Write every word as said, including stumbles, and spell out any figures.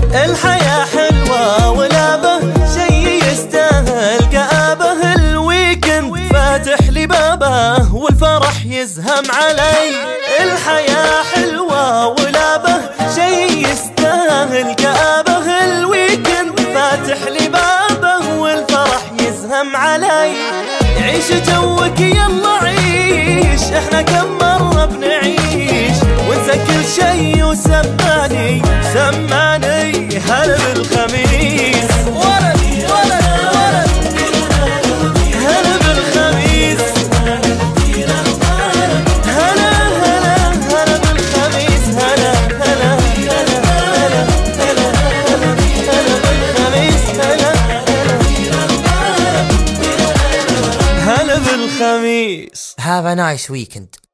الحياة حلوة ولا به شي يستاهل كآبه، الويكند فاتح لي بابه والفرح يزهم علي. الحياة حلوة ولا به شي يستاهل كآبه، الويكند فاتح لي بابه والفرح يزهم علي. عيش جوك يلا عيش، احنا كم مرة بنعيش ونسى كل شي وسماني سماني هلا بالخميس. ولد ولد ولد هلا بالخميس، هلا هلا هلا بالخميس، هلا هلا هلا هلا هلا هلا بالخميس، هلا هلا بالخميس. Have a nice weekend.